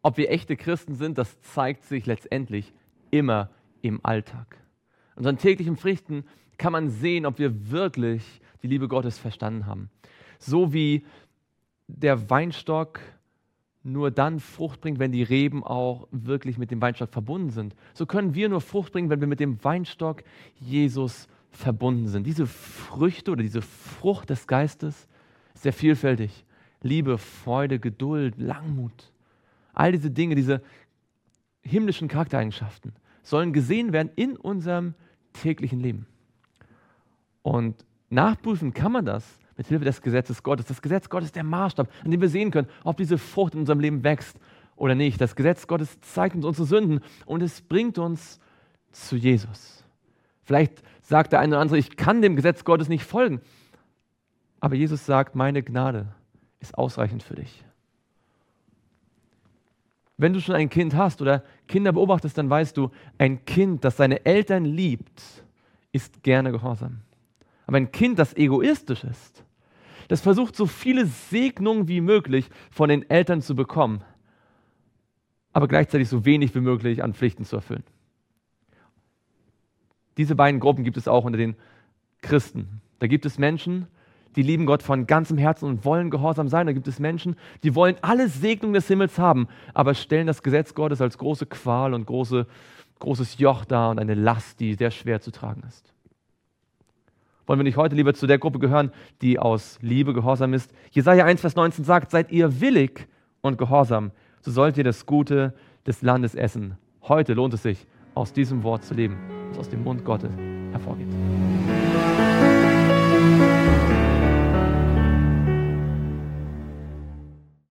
ob wir echte Christen sind, das zeigt sich letztendlich immer im Alltag. In unseren täglichen Pflichten kann man sehen, ob wir wirklich die Liebe Gottes verstanden haben. So wie der Weinstock nur dann Frucht bringt, wenn die Reben auch wirklich mit dem Weinstock verbunden sind. So können wir nur Frucht bringen, wenn wir mit dem Weinstock Jesus verbunden sind. Diese Früchte oder diese Frucht des Geistes ist sehr vielfältig. Liebe, Freude, Geduld, Langmut. All diese Dinge, diese himmlischen Charaktereigenschaften sollen gesehen werden in unserem täglichen Leben. Und nachprüfen kann man das mit Hilfe des Gesetzes Gottes. Das Gesetz Gottes ist der Maßstab, an dem wir sehen können, ob diese Frucht in unserem Leben wächst oder nicht. Das Gesetz Gottes zeigt uns unsere Sünden und es bringt uns zu Jesus. Vielleicht sagt der eine oder andere, ich kann dem Gesetz Gottes nicht folgen. Aber Jesus sagt, meine Gnade ist ausreichend für dich. Wenn du schon ein Kind hast oder Kinder beobachtest, dann weißt du, ein Kind, das seine Eltern liebt, ist gerne gehorsam. Aber ein Kind, das egoistisch ist, das versucht, so viele Segnungen wie möglich von den Eltern zu bekommen, aber gleichzeitig so wenig wie möglich an Pflichten zu erfüllen. Diese beiden Gruppen gibt es auch unter den Christen. Da gibt es Menschen, die lieben Gott von ganzem Herzen und wollen gehorsam sein. Da gibt es Menschen, die wollen alle Segnungen des Himmels haben, aber stellen das Gesetz Gottes als große Qual und großes Joch dar und eine Last, die sehr schwer zu tragen ist. Wollen wir nicht heute lieber zu der Gruppe gehören, die aus Liebe gehorsam ist? Jesaja 1, Vers 19 sagt, seid ihr willig und gehorsam, so sollt ihr das Gute des Landes essen. Heute lohnt es sich, aus diesem Wort zu leben, das aus dem Mund Gottes hervorgeht.